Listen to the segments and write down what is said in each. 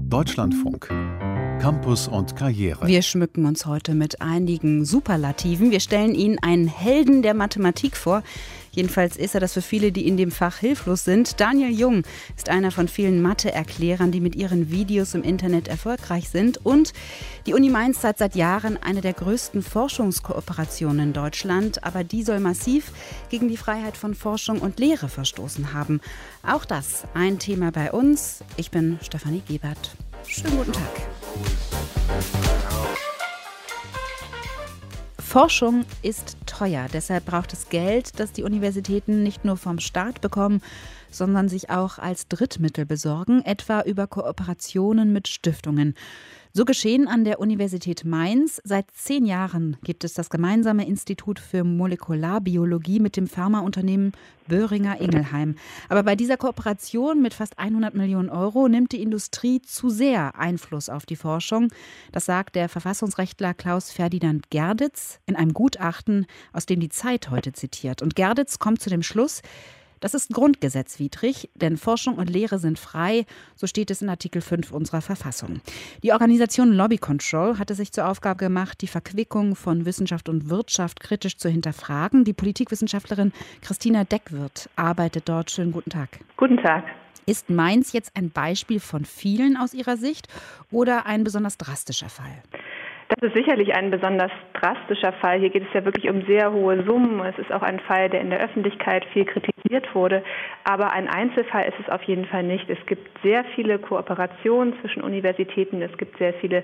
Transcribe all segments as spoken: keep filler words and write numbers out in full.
Deutschlandfunk. Campus und Karriere. Wir schmücken uns heute mit einigen Superlativen. Wir stellen Ihnen einen Helden der Mathematik vor. Jedenfalls ist er das für viele, die in dem Fach hilflos sind. Daniel Jung ist einer von vielen Mathe-Erklärern, die mit ihren Videos im Internet erfolgreich sind. Und die Uni Mainz hat seit Jahren eine der größten Forschungskooperationen in Deutschland. Aber die soll massiv gegen die Freiheit von Forschung und Lehre verstoßen haben. Auch das ein Thema bei uns. Ich bin Stefanie Gebert. Schönen guten Tag. Forschung ist teuer, deshalb braucht es Geld, das die Universitäten nicht nur vom Staat bekommen, sondern sich auch als Drittmittel besorgen, etwa über Kooperationen mit Stiftungen. So geschehen an der Universität Mainz. Seit zehn Jahren gibt es das gemeinsame Institut für Molekularbiologie mit dem Pharmaunternehmen Boehringer Ingelheim. Aber bei dieser Kooperation mit fast hundert Millionen Euro nimmt die Industrie zu sehr Einfluss auf die Forschung. Das sagt der Verfassungsrechtler Klaus Ferdinand Gerditz in einem Gutachten, aus dem die Zeit heute zitiert. Und Gerditz kommt zu dem Schluss, das ist grundgesetzwidrig, denn Forschung und Lehre sind frei, so steht es in Artikel fünf unserer Verfassung. Die Organisation Lobby Control hat es sich zur Aufgabe gemacht, die Verquickung von Wissenschaft und Wirtschaft kritisch zu hinterfragen. Die Politikwissenschaftlerin Christina Deckwirth arbeitet dort. Schönen guten Tag. Guten Tag. Ist Mainz jetzt ein Beispiel von vielen aus Ihrer Sicht oder ein besonders drastischer Fall? Das ist sicherlich ein besonders drastischer Fall. Hier geht es ja wirklich um sehr hohe Summen. Es ist auch ein Fall, der in der Öffentlichkeit viel kritisiert wurde. Aber ein Einzelfall ist es auf jeden Fall nicht. Es gibt sehr viele Kooperationen zwischen Universitäten. Es gibt sehr viele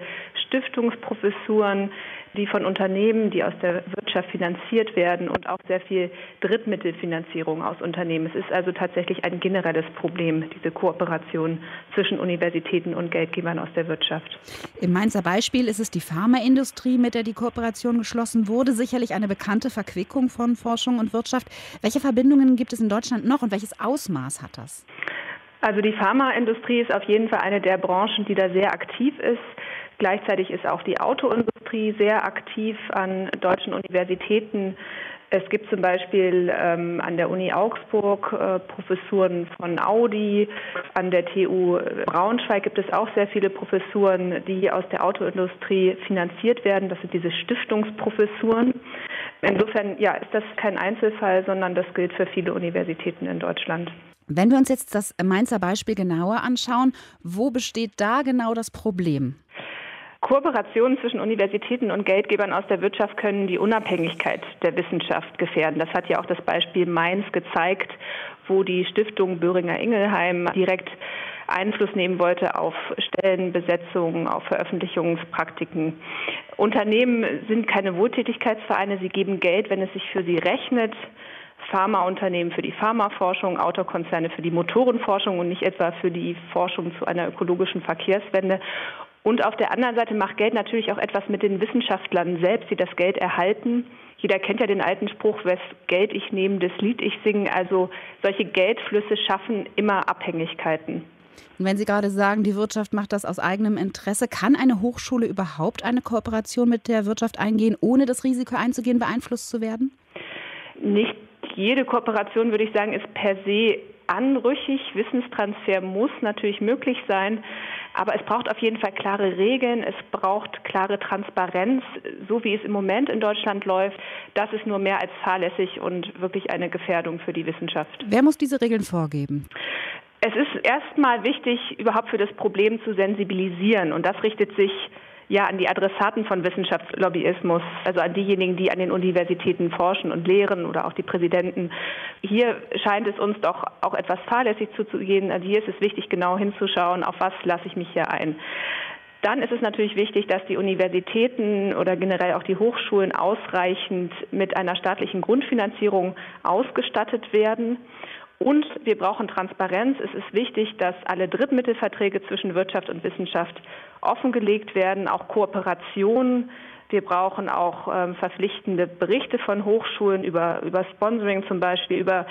Stiftungsprofessuren, die von Unternehmen, die aus der Wirtschaft finanziert werden, und auch sehr viel Drittmittelfinanzierung aus Unternehmen. Es ist also tatsächlich ein generelles Problem, diese Kooperation zwischen Universitäten und Geldgebern aus der Wirtschaft. Im Mainzer Beispiel ist es die Pharmaindustrie, mit der die Kooperation geschlossen wurde. Sicherlich eine bekannte Verquickung von Forschung und Wirtschaft. Welche Verbindungen gibt es in Deutschland noch und welches Ausmaß hat das? Also die Pharmaindustrie ist auf jeden Fall eine der Branchen, die da sehr aktiv ist. Gleichzeitig ist auch die Autoindustrie sehr aktiv an deutschen Universitäten. Es gibt zum Beispiel ähm, an der Uni Augsburg äh, Professuren von Audi. An der T U Braunschweig gibt es auch sehr viele Professuren, die aus der Autoindustrie finanziert werden. Das sind diese Stiftungsprofessuren. Insofern ja, ist das kein Einzelfall, sondern das gilt für viele Universitäten in Deutschland. Wenn wir uns jetzt das Mainzer Beispiel genauer anschauen, wo besteht da genau das Problem? Kooperationen zwischen Universitäten und Geldgebern aus der Wirtschaft können die Unabhängigkeit der Wissenschaft gefährden. Das hat ja auch das Beispiel Mainz gezeigt, wo die Stiftung Boehringer Ingelheim direkt Einfluss nehmen wollte auf Stellenbesetzungen, auf Veröffentlichungspraktiken. Unternehmen sind keine Wohltätigkeitsvereine, sie geben Geld, wenn es sich für sie rechnet. Pharmaunternehmen für die Pharmaforschung, Autokonzerne für die Motorenforschung und nicht etwa für die Forschung zu einer ökologischen Verkehrswende. Und auf der anderen Seite macht Geld natürlich auch etwas mit den Wissenschaftlern selbst, die das Geld erhalten. Jeder kennt ja den alten Spruch, wes Geld ich nehme, das Lied ich singe. Also solche Geldflüsse schaffen immer Abhängigkeiten. Und wenn Sie gerade sagen, die Wirtschaft macht das aus eigenem Interesse, kann eine Hochschule überhaupt eine Kooperation mit der Wirtschaft eingehen, ohne das Risiko einzugehen, beeinflusst zu werden? Nicht jede Kooperation, würde ich sagen, ist per se anrüchig. Wissenstransfer muss natürlich möglich sein. Aber es braucht auf jeden Fall klare Regeln, es braucht klare Transparenz, so wie es im Moment in Deutschland läuft. Das ist nur mehr als fahrlässig und wirklich eine Gefährdung für die Wissenschaft. Wer muss diese Regeln vorgeben? Es ist erstmal wichtig, überhaupt für das Problem zu sensibilisieren. Und das richtet sich ja an die Adressaten von Wissenschaftslobbyismus, also an diejenigen, die an den Universitäten forschen und lehren oder auch die Präsidenten. Hier scheint es uns doch auch etwas fahrlässig zuzugehen. Also hier ist es wichtig, genau hinzuschauen, auf was lasse ich mich hier ein. Dann ist es natürlich wichtig, dass die Universitäten oder generell auch die Hochschulen ausreichend mit einer staatlichen Grundfinanzierung ausgestattet werden. Und wir brauchen Transparenz. Es ist wichtig, dass alle Drittmittelverträge zwischen Wirtschaft und Wissenschaft offengelegt werden, auch Kooperationen. Wir brauchen auch ähm, verpflichtende Berichte von Hochschulen über, über Sponsoring zum Beispiel, über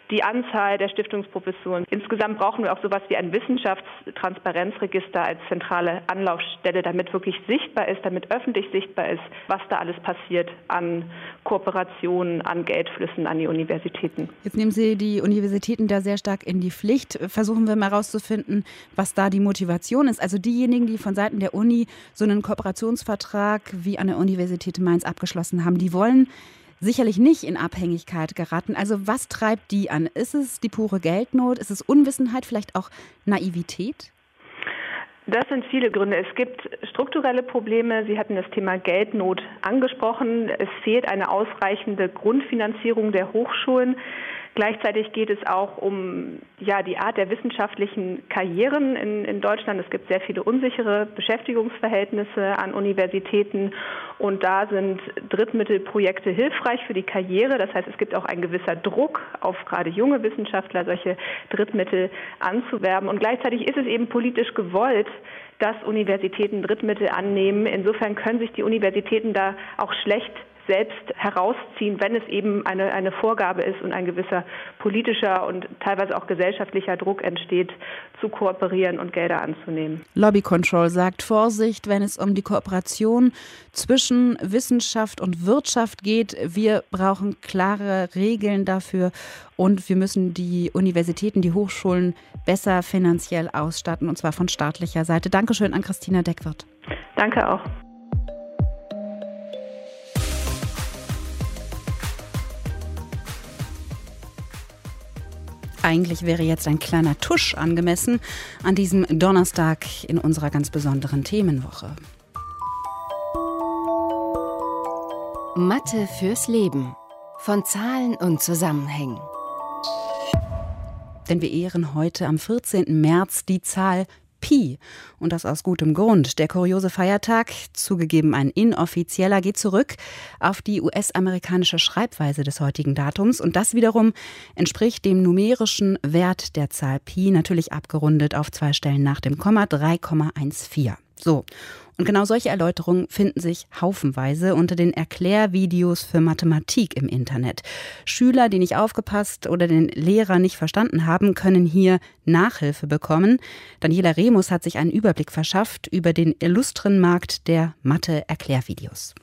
die Anzahl der Stiftungsprofessuren. Insgesamt brauchen wir auch sowas wie ein Wissenschaftstransparenzregister als zentrale Anlaufstelle, damit wirklich sichtbar ist, damit öffentlich sichtbar ist, was da alles passiert an Kooperationen, an Geldflüssen an die Universitäten. Jetzt nehmen Sie die Universitäten da sehr stark in die Pflicht. Versuchen wir mal herauszufinden, was da die Motivation ist. Also diejenigen, die von Seiten der Uni so einen Kooperationsvertrag wie an der Universität Mainz abgeschlossen haben, die wollen sicherlich nicht in Abhängigkeit geraten. Also was treibt die an? Ist es die pure Geldnot? Ist es Unwissenheit, vielleicht auch Naivität? Das sind viele Gründe. Es gibt strukturelle Probleme. Sie hatten das Thema Geldnot angesprochen. Es fehlt eine ausreichende Grundfinanzierung der Hochschulen. Gleichzeitig geht es auch um ja, die Art der wissenschaftlichen Karrieren in, in Deutschland. Es gibt sehr viele unsichere Beschäftigungsverhältnisse an Universitäten und da sind Drittmittelprojekte hilfreich für die Karriere. Das heißt, es gibt auch ein gewisser Druck auf gerade junge Wissenschaftler, solche Drittmittel anzuwerben. Und gleichzeitig ist es eben politisch gewollt, dass Universitäten Drittmittel annehmen. Insofern können sich die Universitäten da auch schlecht selbst herausziehen, wenn es eben eine, eine Vorgabe ist und ein gewisser politischer und teilweise auch gesellschaftlicher Druck entsteht, zu kooperieren und Gelder anzunehmen. Lobby Control sagt Vorsicht, wenn es um die Kooperation zwischen Wissenschaft und Wirtschaft geht. Wir brauchen klare Regeln dafür und wir müssen die Universitäten, die Hochschulen besser finanziell ausstatten, und zwar von staatlicher Seite. Dankeschön an Christina Deckwirth. Danke auch. Eigentlich wäre jetzt ein kleiner Tusch angemessen an diesem Donnerstag in unserer ganz besonderen Themenwoche. Mathe fürs Leben. Von Zahlen und Zusammenhängen. Denn wir ehren heute am vierzehnten März die Zahl Pi. Und das aus gutem Grund. Der kuriose Feiertag, zugegeben ein inoffizieller, geht zurück auf die U S-amerikanische Schreibweise des heutigen Datums. Und das wiederum entspricht dem numerischen Wert der Zahl Pi, natürlich abgerundet auf zwei Stellen nach dem Komma, drei Komma vierzehn. So. Und genau solche Erläuterungen finden sich haufenweise unter den Erklärvideos für Mathematik im Internet. Schüler, die nicht aufgepasst oder den Lehrer nicht verstanden haben, können hier Nachhilfe bekommen. Daniela Remus hat sich einen Überblick verschafft über den illustren Markt der Mathe-Erklärvideos.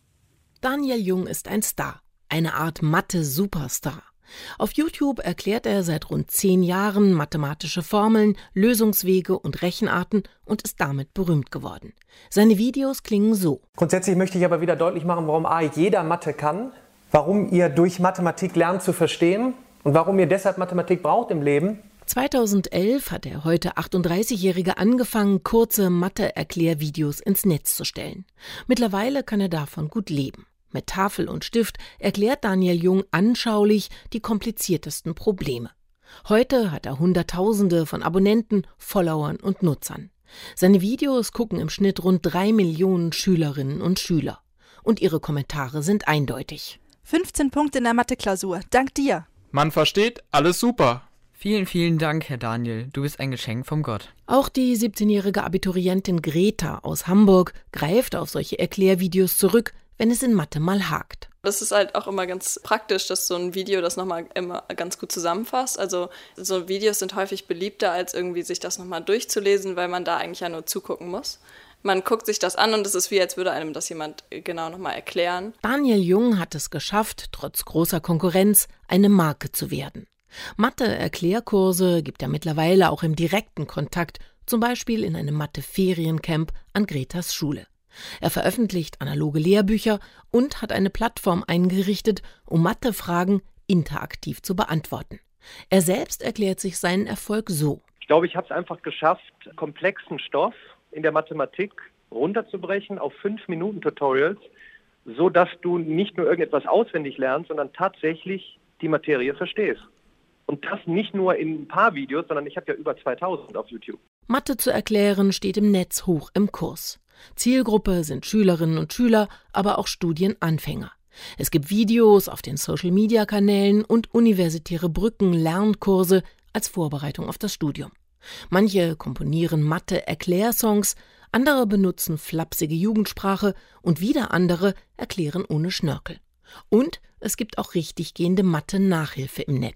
Daniel Jung ist ein Star, eine Art Mathe-Superstar. Auf YouTube erklärt er seit rund zehn Jahren mathematische Formeln, Lösungswege und Rechenarten und ist damit berühmt geworden. Seine Videos klingen so. Grundsätzlich möchte ich aber wieder deutlich machen, warum A, jeder Mathe kann, warum ihr durch Mathematik lernt zu verstehen und warum ihr deshalb Mathematik braucht im Leben. zweitausendelf hat der heute achtunddreißigjährige angefangen, kurze Mathe-Erklärvideos ins Netz zu stellen. Mittlerweile kann er davon gut leben. Mit Tafel und Stift erklärt Daniel Jung anschaulich die kompliziertesten Probleme. Heute hat er Hunderttausende von Abonnenten, Followern und Nutzern. Seine Videos gucken im Schnitt rund drei Millionen Schülerinnen und Schüler. Und ihre Kommentare sind eindeutig. fünfzehn Punkte in der Mathe-Klausur, dank dir. Man versteht, alles super. Vielen, vielen Dank, Herr Daniel. Du bist ein Geschenk vom Gott. Auch die siebzehnjährige Abiturientin Greta aus Hamburg greift auf solche Erklärvideos zurück, wenn es in Mathe mal hakt. Das ist halt auch immer ganz praktisch, dass so ein Video das nochmal immer ganz gut zusammenfasst. Also so Videos sind häufig beliebter, als irgendwie sich das nochmal durchzulesen, weil man da eigentlich ja nur zugucken muss. Man guckt sich das an und es ist wie, als würde einem das jemand genau nochmal erklären. Daniel Jung hat es geschafft, trotz großer Konkurrenz eine Marke zu werden. Mathe-Erklärkurse gibt er mittlerweile auch im direkten Kontakt, zum Beispiel in einem Mathe-Feriencamp an Gretas Schule. Er veröffentlicht analoge Lehrbücher und hat eine Plattform eingerichtet, um Mathefragen interaktiv zu beantworten. Er selbst erklärt sich seinen Erfolg so. Ich glaube, ich habe es einfach geschafft, komplexen Stoff in der Mathematik runterzubrechen auf fünf Minuten Tutorials, so dass du nicht nur irgendetwas auswendig lernst, sondern tatsächlich die Materie verstehst. Und das nicht nur in ein paar Videos, sondern ich habe ja über zweitausend auf YouTube. Mathe zu erklären steht im Netz hoch im Kurs. Zielgruppe sind Schülerinnen und Schüler, aber auch Studienanfänger. Es gibt Videos auf den Social-Media-Kanälen und universitäre Brücken-Lernkurse als Vorbereitung auf das Studium. Manche komponieren Mathe-Erklärsongs, andere benutzen flapsige Jugendsprache und wieder andere erklären ohne Schnörkel. Und es gibt auch richtig gehende Mathe-Nachhilfe im Netz.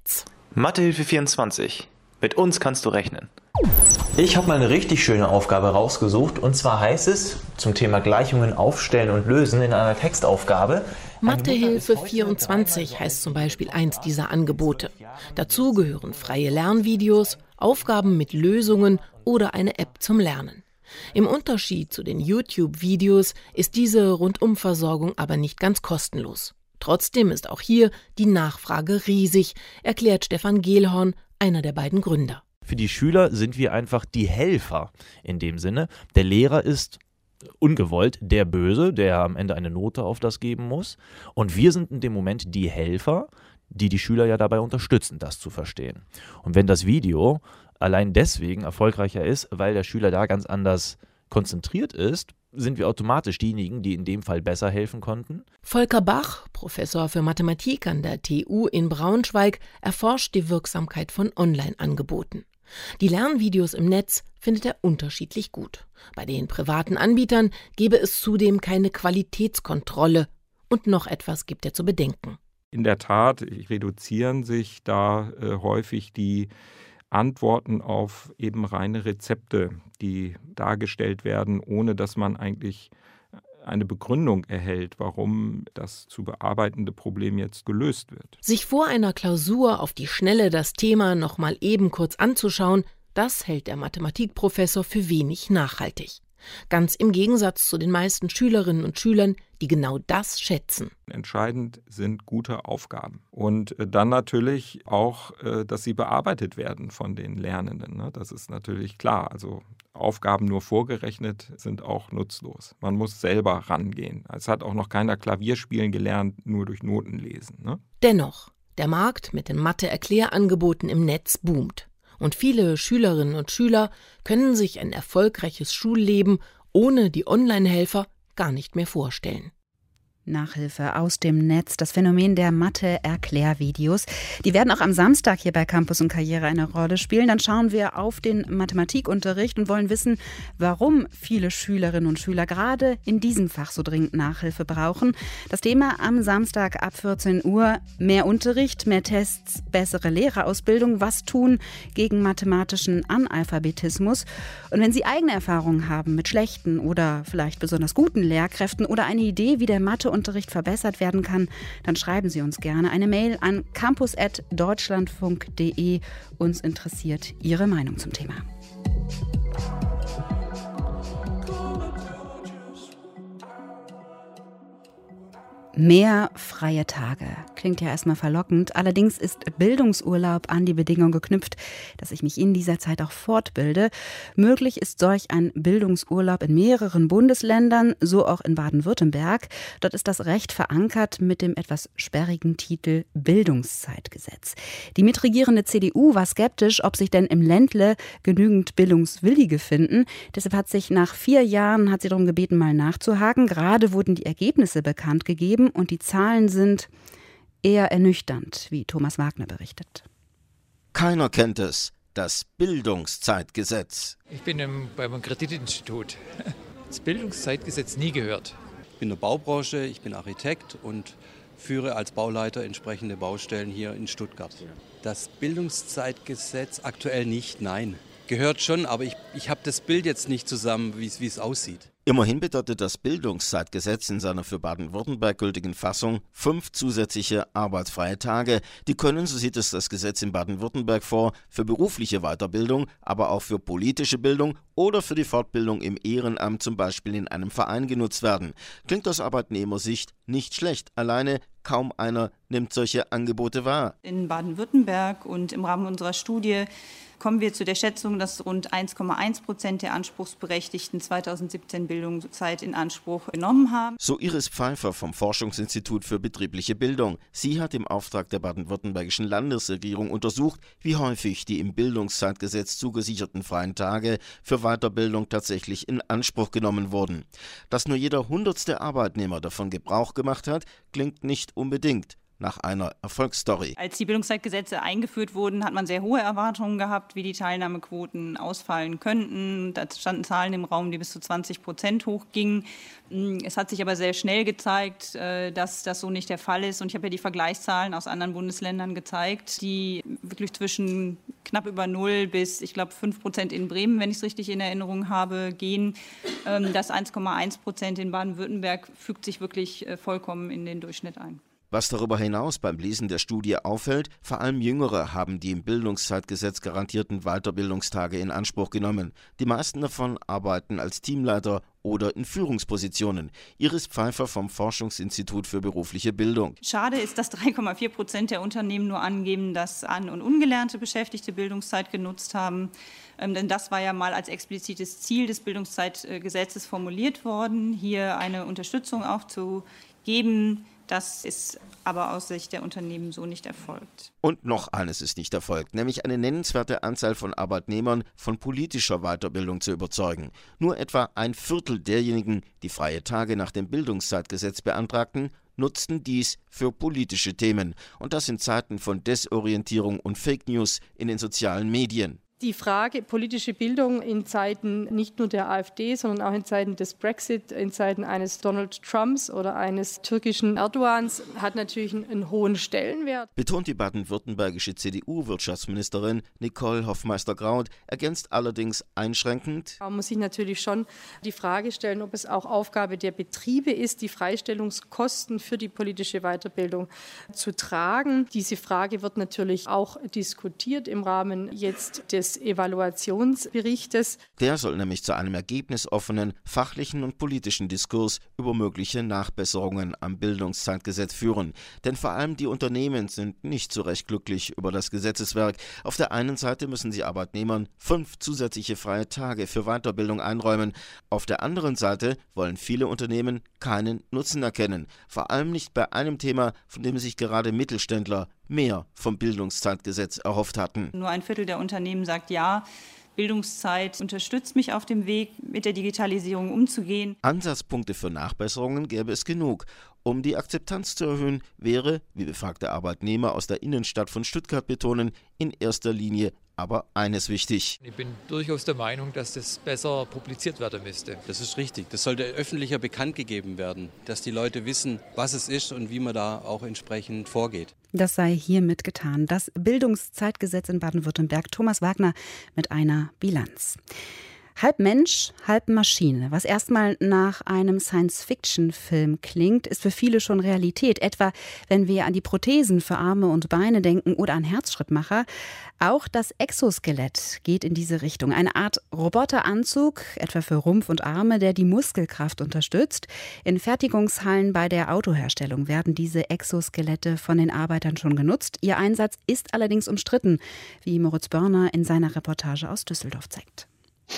Mathehilfe vierundzwanzig. Mit uns kannst du rechnen. Ich habe mal eine richtig schöne Aufgabe rausgesucht und zwar heißt es zum Thema Gleichungen aufstellen und lösen in einer Textaufgabe. Mathehilfe vierundzwanzig heißt zum Beispiel eins dieser Angebote. Dazu gehören freie Lernvideos, Aufgaben mit Lösungen oder eine App zum Lernen. Im Unterschied zu den YouTube-Videos ist diese Rundumversorgung aber nicht ganz kostenlos. Trotzdem ist auch hier die Nachfrage riesig, erklärt Stefan Gehlhorn, einer der beiden Gründer. Für die Schüler sind wir einfach die Helfer in dem Sinne. Der Lehrer ist ungewollt der Böse, der am Ende eine Note auf das geben muss. Und wir sind in dem Moment die Helfer, die die Schüler ja dabei unterstützen, das zu verstehen. Und wenn das Video allein deswegen erfolgreicher ist, weil der Schüler da ganz anders konzentriert ist, sind wir automatisch diejenigen, die in dem Fall besser helfen konnten. Volker Bach, Professor für Mathematik an der T U in Braunschweig, erforscht die Wirksamkeit von Online-Angeboten. Die Lernvideos im Netz findet er unterschiedlich gut. Bei den privaten Anbietern gebe es zudem keine Qualitätskontrolle. Und noch etwas gibt er zu bedenken. In der Tat reduzieren sich da äh, häufig die Antworten auf eben reine Rezepte, die dargestellt werden, ohne dass man eigentlich eine Begründung erhält, warum das zu bearbeitende Problem jetzt gelöst wird. Sich vor einer Klausur auf die Schnelle das Thema noch mal eben kurz anzuschauen, das hält der Mathematikprofessor für wenig nachhaltig. Ganz im Gegensatz zu den meisten Schülerinnen und Schülern, die genau das schätzen. Entscheidend sind gute Aufgaben und dann natürlich auch, dass sie bearbeitet werden von den Lernenden. Das ist natürlich klar. Also Aufgaben nur vorgerechnet sind auch nutzlos. Man muss selber rangehen. Es hat auch noch keiner Klavierspielen gelernt, nur durch Noten lesen. Ne? Dennoch, der Markt mit den Mathe-Erklärangeboten im Netz boomt. Und viele Schülerinnen und Schüler können sich ein erfolgreiches Schulleben ohne die Online-Helfer gar nicht mehr vorstellen. Nachhilfe aus dem Netz, das Phänomen der Mathe-Erklärvideos. Die werden auch am Samstag hier bei Campus und Karriere eine Rolle spielen. Dann schauen wir auf den Mathematikunterricht und wollen wissen, warum viele Schülerinnen und Schüler gerade in diesem Fach so dringend Nachhilfe brauchen. Das Thema am Samstag ab vierzehn Uhr. Mehr Unterricht, mehr Tests, bessere Lehrerausbildung. Was tun gegen mathematischen Analphabetismus? Und wenn Sie eigene Erfahrungen haben mit schlechten oder vielleicht besonders guten Lehrkräften oder eine Idee, wie der Mathe- Unterricht verbessert werden kann, dann schreiben Sie uns gerne eine Mail an campus at deutschlandfunk punkt de. Uns interessiert Ihre Meinung zum Thema. Mehr freie Tage. Klingt ja erstmal verlockend. Allerdings ist Bildungsurlaub an die Bedingung geknüpft, dass ich mich in dieser Zeit auch fortbilde. Möglich ist solch ein Bildungsurlaub in mehreren Bundesländern, so auch in Baden-Württemberg. Dort ist das Recht verankert mit dem etwas sperrigen Titel Bildungszeitgesetz. Die mitregierende C D U war skeptisch, ob sich denn im Ländle genügend Bildungswillige finden. Deshalb hat sich nach vier Jahren, hat sie darum gebeten, mal nachzuhaken. Gerade wurden die Ergebnisse bekannt gegeben. Und die Zahlen sind eher ernüchternd, wie Thomas Wagner berichtet. Keiner kennt es, das Bildungszeitgesetz. Ich bin im, beim Kreditinstitut. Das Bildungszeitgesetz nie gehört. Ich bin in der Baubranche, ich bin Architekt und führe als Bauleiter entsprechende Baustellen hier in Stuttgart. Das Bildungszeitgesetz aktuell nicht, nein. Gehört schon, aber ich, ich habe das Bild jetzt nicht zusammen, wie es aussieht. Immerhin bedeutet das Bildungszeitgesetz in seiner für Baden-Württemberg gültigen Fassung fünf zusätzliche arbeitsfreie Tage. Die können, so sieht es das Gesetz in Baden-Württemberg vor, für berufliche Weiterbildung, aber auch für politische Bildung oder für die Fortbildung im Ehrenamt, zum Beispiel in einem Verein, genutzt werden. Klingt aus Arbeitnehmersicht nicht schlecht. Alleine kaum einer nimmt solche Angebote wahr. In Baden-Württemberg und im Rahmen unserer Studie kommen wir zu der Schätzung, dass rund eins Komma eins Prozent der Anspruchsberechtigten zweitausendsiebzehn Bildungszeit in Anspruch genommen haben. So Iris Pfeiffer vom Forschungsinstitut für betriebliche Bildung. Sie hat im Auftrag der baden-württembergischen Landesregierung untersucht, wie häufig die im Bildungszeitgesetz zugesicherten freien Tage für Weiterbildung tatsächlich in Anspruch genommen wurden. Dass nur jeder hundertste Arbeitnehmer davon Gebrauch gemacht hat, klingt nicht unbedingt. nach einer Erfolgsstory. Als die Bildungszeitgesetze eingeführt wurden, hat man sehr hohe Erwartungen gehabt, wie die Teilnahmequoten ausfallen könnten. Da standen Zahlen im Raum, die bis zu zwanzig Prozent hochgingen. Es hat sich aber sehr schnell gezeigt, dass das so nicht der Fall ist. Und ich habe ja die Vergleichszahlen aus anderen Bundesländern gezeigt, die wirklich zwischen knapp über null bis, ich glaube, fünf Prozent in Bremen, wenn ich es richtig in Erinnerung habe, gehen. Das eins Komma eins Prozent in Baden-Württemberg fügt sich wirklich vollkommen in den Durchschnitt ein. Was darüber hinaus beim Lesen der Studie auffällt, vor allem Jüngere haben die im Bildungszeitgesetz garantierten Weiterbildungstage in Anspruch genommen. Die meisten davon arbeiten als Teamleiter oder in Führungspositionen. Iris Pfeiffer vom Forschungsinstitut für berufliche Bildung. Schade ist, dass drei Komma vier Prozent der Unternehmen nur angeben, dass an- und ungelernte Beschäftigte Bildungszeit genutzt haben. Ähm, denn das war ja mal als explizites Ziel des Bildungszeitgesetzes formuliert worden, hier eine Unterstützung auch zu geben. Das ist aber aus Sicht der Unternehmen so nicht erfolgt. Und noch eines ist nicht erfolgt, nämlich eine nennenswerte Anzahl von Arbeitnehmern von politischer Weiterbildung zu überzeugen. Nur etwa ein Viertel derjenigen, die freie Tage nach dem Bildungszeitgesetz beantragten, nutzten dies für politische Themen. Und das in Zeiten von Desorientierung und Fake News in den sozialen Medien. Die Frage politische Bildung in Zeiten nicht nur der AfD, sondern auch in Zeiten des Brexit, in Zeiten eines Donald Trumps oder eines türkischen Erdogans hat natürlich einen, einen hohen Stellenwert. Betont die baden-württembergische C D U-Wirtschaftsministerin Nicole Hoffmeister-Graut, ergänzt allerdings einschränkend: Man muss sich natürlich schon die Frage stellen, ob es auch Aufgabe der Betriebe ist, die Freistellungskosten für die politische Weiterbildung zu tragen. Diese Frage wird natürlich auch diskutiert im Rahmen jetzt des Evaluationsberichtes. Der soll nämlich zu einem ergebnisoffenen, fachlichen und politischen Diskurs über mögliche Nachbesserungen am Bildungszeitgesetz führen. Denn vor allem die Unternehmen sind nicht so recht glücklich über das Gesetzeswerk. Auf der einen Seite müssen sie Arbeitnehmern fünf zusätzliche freie Tage für Weiterbildung einräumen. Auf der anderen Seite wollen viele Unternehmen keinen Nutzen erkennen. Vor allem nicht bei einem Thema, von dem sich gerade Mittelständler mehr vom Bildungszeitgesetz erhofft hatten. Nur ein Viertel der Unternehmen sagt ja, Bildungszeit unterstützt mich auf dem Weg, mit der Digitalisierung umzugehen. Ansatzpunkte für Nachbesserungen gäbe es genug. Um die Akzeptanz zu erhöhen, wäre, wie befragte Arbeitnehmer aus der Innenstadt von Stuttgart betonen, in erster Linie aber eines wichtig. Ich bin durchaus der Meinung, dass das besser publiziert werden müsste. Das ist richtig. Das sollte öffentlicher bekannt gegeben werden, dass die Leute wissen, was es ist und wie man da auch entsprechend vorgeht. Das sei hiermit getan. Das Bildungszeitgesetz in Baden-Württemberg. Thomas Wagner mit einer Bilanz. Halb Mensch, halb Maschine. Was erstmal nach einem Science-Fiction-Film klingt, ist für viele schon Realität. Etwa, wenn wir an die Prothesen für Arme und Beine denken oder an Herzschrittmacher. Auch das Exoskelett geht in diese Richtung. Eine Art Roboteranzug, etwa für Rumpf und Arme, der die Muskelkraft unterstützt. In Fertigungshallen bei der Autoherstellung werden diese Exoskelette von den Arbeitern schon genutzt. Ihr Einsatz ist allerdings umstritten, wie Moritz Börner in seiner Reportage aus Düsseldorf zeigt.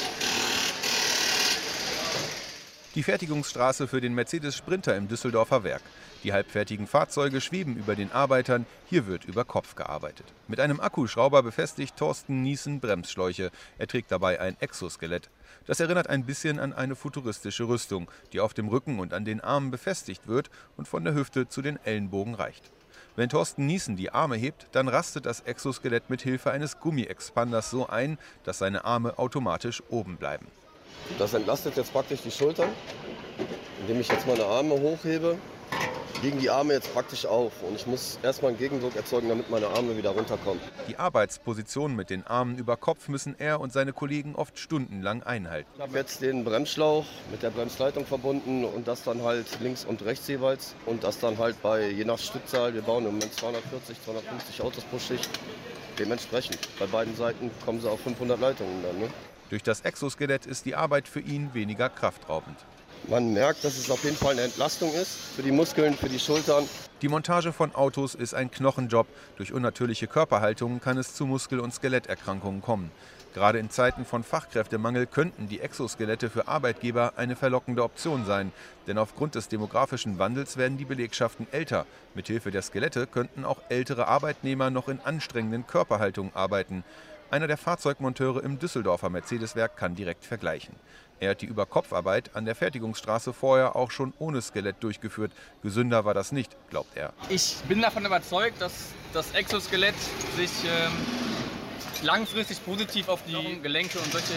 Die Fertigungsstraße für den Mercedes Sprinter im Düsseldorfer Werk. Die halbfertigen Fahrzeuge schweben über den Arbeitern, hier wird über Kopf gearbeitet. Mit einem Akkuschrauber befestigt Thorsten Niesen Bremsschläuche. Er trägt dabei ein Exoskelett. Das erinnert ein bisschen an eine futuristische Rüstung, die auf dem Rücken und an den Armen befestigt wird und von der Hüfte zu den Ellenbogen reicht. Wenn Thorsten Niesen die Arme hebt, dann rastet das Exoskelett mit Hilfe eines Gummi-Expanders so ein, dass seine Arme automatisch oben bleiben. Das entlastet jetzt praktisch die Schultern. Indem ich jetzt meine Arme hochhebe, liegen die Arme jetzt praktisch auf. Und ich muss erstmal einen Gegendruck erzeugen, damit meine Arme wieder runterkommen. Die Arbeitspositionen mit den Armen über Kopf müssen er und seine Kollegen oft stundenlang einhalten. Ich habe jetzt den Bremsschlauch mit der Bremsleitung verbunden und das dann halt links und rechts jeweils. Und das dann halt bei, je nach Stückzahl, wir bauen im Moment zweihundertvierzig, zweihundertfünfzig Autos pro Schicht. Dementsprechend, bei beiden Seiten kommen sie auf fünfhundert Leitungen dann. Ne? Durch das Exoskelett ist die Arbeit für ihn weniger kraftraubend. Man merkt, dass es auf jeden Fall eine Entlastung ist für die Muskeln, für die Schultern. Die Montage von Autos ist ein Knochenjob. Durch unnatürliche Körperhaltungen kann es zu Muskel- und Skeletterkrankungen kommen. Gerade in Zeiten von Fachkräftemangel könnten die Exoskelette für Arbeitgeber eine verlockende Option sein. Denn aufgrund des demografischen Wandels werden die Belegschaften älter. Mithilfe der Skelette könnten auch ältere Arbeitnehmer noch in anstrengenden Körperhaltungen arbeiten. Einer der Fahrzeugmonteure im Düsseldorfer Mercedes-Werk kann direkt vergleichen. Er hat die Überkopfarbeit an der Fertigungsstraße vorher auch schon ohne Skelett durchgeführt. Gesünder war das nicht, glaubt er. Ich bin davon überzeugt, dass das Exoskelett sich ähm, langfristig positiv auf die Gelenke und solche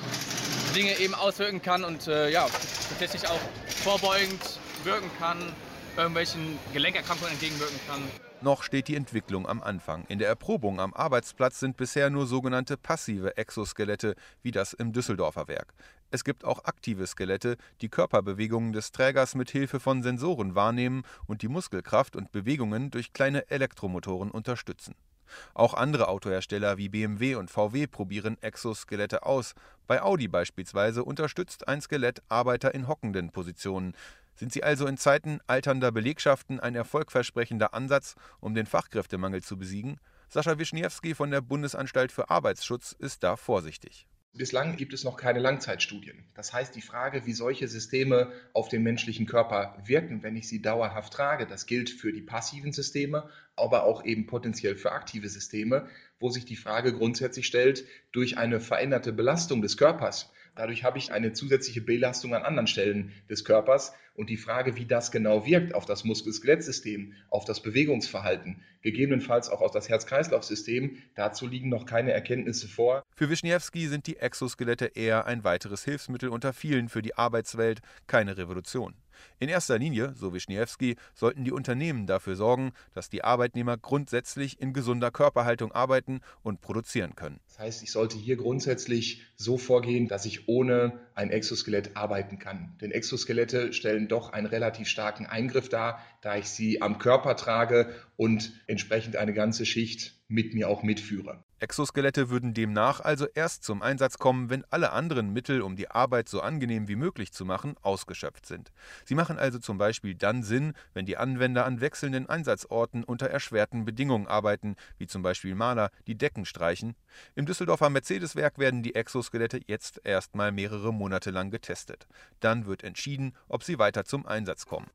Dinge eben auswirken kann und äh, ja, tatsächlich auch vorbeugend wirken kann, irgendwelchen Gelenkerkrankungen entgegenwirken kann. Noch steht die Entwicklung am Anfang. In der Erprobung am Arbeitsplatz sind bisher nur sogenannte passive Exoskelette, wie das im Düsseldorfer Werk. Es gibt auch aktive Skelette, die Körperbewegungen des Trägers mit Hilfe von Sensoren wahrnehmen und die Muskelkraft und Bewegungen durch kleine Elektromotoren unterstützen. Auch andere Autohersteller wie B M W und V W probieren Exoskelette aus. Bei Audi beispielsweise unterstützt ein Skelett Arbeiter in hockenden Positionen. Sind sie also in Zeiten alternder Belegschaften ein erfolgversprechender Ansatz, um den Fachkräftemangel zu besiegen? Sascha Wischniewski von der Bundesanstalt für Arbeitsschutz ist da vorsichtig. Bislang gibt es noch keine Langzeitstudien. Das heißt, die Frage, wie solche Systeme auf den menschlichen Körper wirken, wenn ich sie dauerhaft trage, das gilt für die passiven Systeme, aber auch eben potenziell für aktive Systeme, wo sich die Frage grundsätzlich stellt, durch eine veränderte Belastung des Körpers. Dadurch habe ich eine zusätzliche Belastung an anderen Stellen des Körpers. Und die Frage, wie das genau wirkt auf das Muskel-Skelett-System, auf das Bewegungsverhalten, gegebenenfalls auch auf das Herz-Kreislauf-System, dazu liegen noch keine Erkenntnisse vor. Für Wischniewski sind die Exoskelette eher ein weiteres Hilfsmittel unter vielen für die Arbeitswelt, keine Revolution. In erster Linie, so Wischniewski, sollten die Unternehmen dafür sorgen, dass die Arbeitnehmer grundsätzlich in gesunder Körperhaltung arbeiten und produzieren können. Das heißt, ich sollte hier grundsätzlich so vorgehen, dass ich ohne ein Exoskelett arbeiten kann. Denn Exoskelette stellen doch einen relativ starken Eingriff dar, da ich sie am Körper trage und entsprechend eine ganze Schicht mit mir auch mitführe. Exoskelette würden demnach also erst zum Einsatz kommen, wenn alle anderen Mittel, um die Arbeit so angenehm wie möglich zu machen, ausgeschöpft sind. Sie machen also zum Beispiel dann Sinn, wenn die Anwender an wechselnden Einsatzorten unter erschwerten Bedingungen arbeiten, wie zum Beispiel Maler, die Decken streichen. Im Düsseldorfer Mercedes-Werk werden die Exoskelette jetzt erstmal mehrere Monate lang getestet. Dann wird entschieden, ob sie weiter zum Einsatz kommen.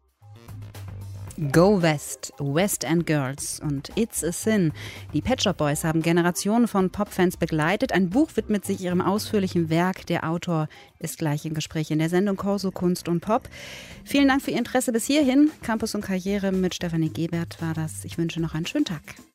Go West, West End Girls und It's a Sin. Die Pet Shop Boys haben Generationen von Popfans begleitet. Ein Buch widmet sich ihrem ausführlichen Werk. Der Autor ist gleich im Gespräch in der Sendung Corso Kunst und Pop. Vielen Dank für Ihr Interesse bis hierhin. Campus und Karriere mit Stefanie Gebert war das. Ich wünsche noch einen schönen Tag.